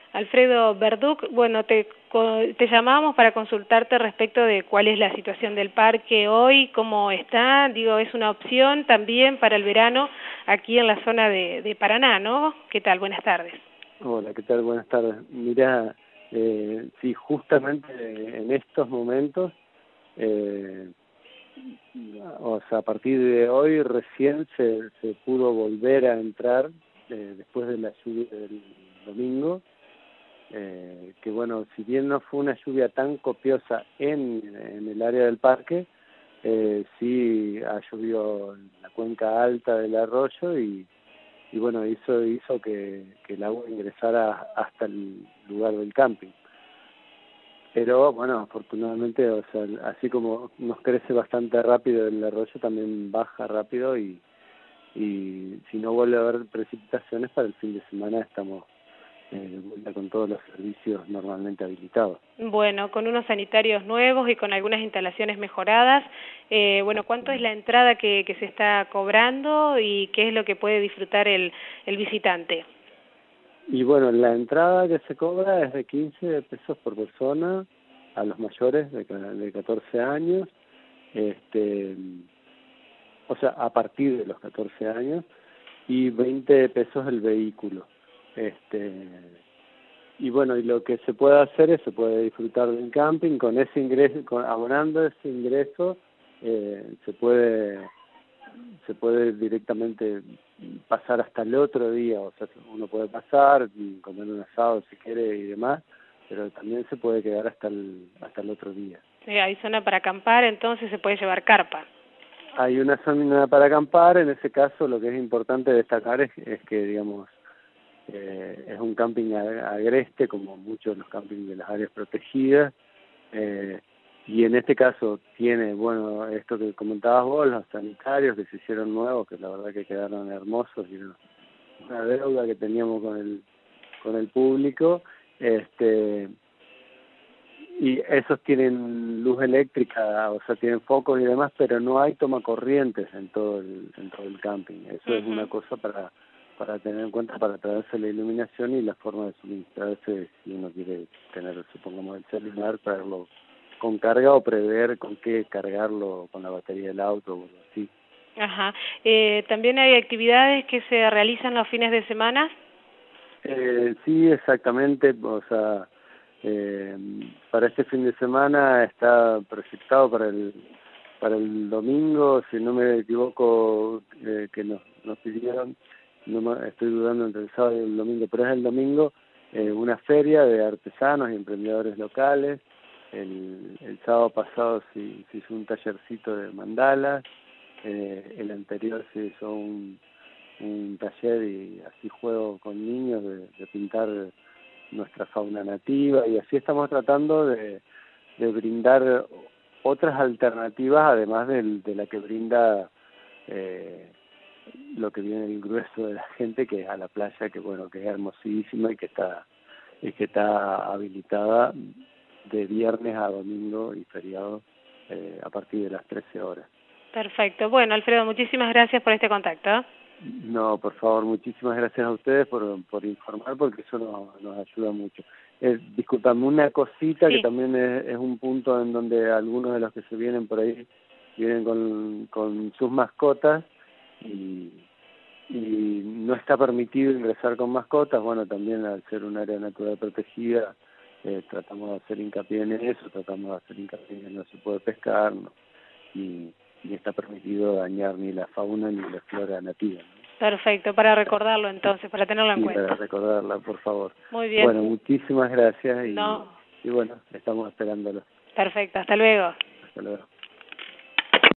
Alfredo Verduc, bueno, te llamábamos para consultarte respecto de cuál es la situación del parque hoy, cómo está, digo, es una opción también para el verano aquí en la zona de Paraná, ¿no? ¿Qué tal? Buenas tardes. Hola, ¿qué tal? Buenas tardes. Mira, sí, justamente en estos momentos, eh, o sea, a partir de hoy recién se pudo volver a entrar, después de la lluvia del domingo, que bueno, si bien no fue una lluvia tan copiosa en el área del parque, sí ha llovido en la cuenca alta del arroyo y bueno, hizo que el agua ingresara hasta el lugar del camping. Pero bueno, afortunadamente, o sea, así como nos crece bastante rápido el arroyo, también baja rápido y si no vuelve a haber precipitaciones para el fin de semana estamos de vuelta con todos los servicios normalmente habilitados. Bueno, con unos sanitarios nuevos y con algunas instalaciones mejoradas. Bueno, ¿cuánto es la entrada que se está cobrando y qué es lo que puede disfrutar el visitante? Y bueno, la entrada que se cobra es de 15 pesos por persona a los mayores de 14 años, o sea, a partir de los 14 años, y 20 pesos el vehículo. Y bueno, y lo que se puede hacer es, se puede disfrutar del camping con ese ingreso, abonando ese ingreso, se puede directamente pasar hasta el otro día, o sea, uno puede pasar, comer un asado si quiere y demás, pero también se puede quedar hasta el otro día. Hay zona para acampar, entonces se puede llevar carpa. Hay una zona para acampar, en ese caso lo que es importante destacar es que, digamos, es un camping agreste, como muchos de los campings de las áreas protegidas, y en este caso tiene, bueno, esto que comentabas vos, los sanitarios que se hicieron nuevos, que la verdad que quedaron hermosos, y una deuda que teníamos con el público, y esos tienen luz eléctrica, o sea, tienen focos y demás, pero no hay tomacorrientes en todo el camping. Eso es una cosa para tener en cuenta, para traerse la iluminación y la forma de suministrarse si uno quiere tener, supongamos, el celular, traerlo con carga o prever con qué cargarlo con la batería del auto o algo así. Ajá. ¿También hay actividades que se realizan los fines de semana? Sí, exactamente, o sea, para este fin de semana está proyectado para el domingo, si no me equivoco, que nos pidieron, estoy dudando entre el sábado y el domingo, pero es el domingo, una feria de artesanos y emprendedores locales. El sábado pasado se hizo un tallercito de mandalas, el anterior se hizo un taller y así juego con niños de pintar nuestra fauna nativa, y así estamos tratando de brindar otras alternativas además de la que brinda lo que viene el grueso de la gente, que es a la playa, que bueno, que es hermosísima y que está habilitada de viernes a domingo y feriado a partir de las 13 horas. Perfecto. Bueno, Alfredo, muchísimas gracias por este contacto. No, por favor, muchísimas gracias a ustedes por informar, porque eso nos ayuda mucho. Disculpame, una cosita Sí. que también es un punto en donde algunos de los que se vienen por ahí vienen con sus mascotas y no está permitido ingresar con mascotas. Bueno, también al ser un área natural protegida, tratamos de hacer hincapié en eso, tratamos de hacer hincapié en que no se puede pescar, ¿no? Ni está permitido dañar ni la fauna ni la flora nativa, ¿no? Perfecto, para recordarlo entonces, para tenerlo en cuenta. Para recordarla, por favor. Muy bien. Bueno, muchísimas gracias No. y bueno, estamos esperándolo. Perfecto, hasta luego. Hasta luego.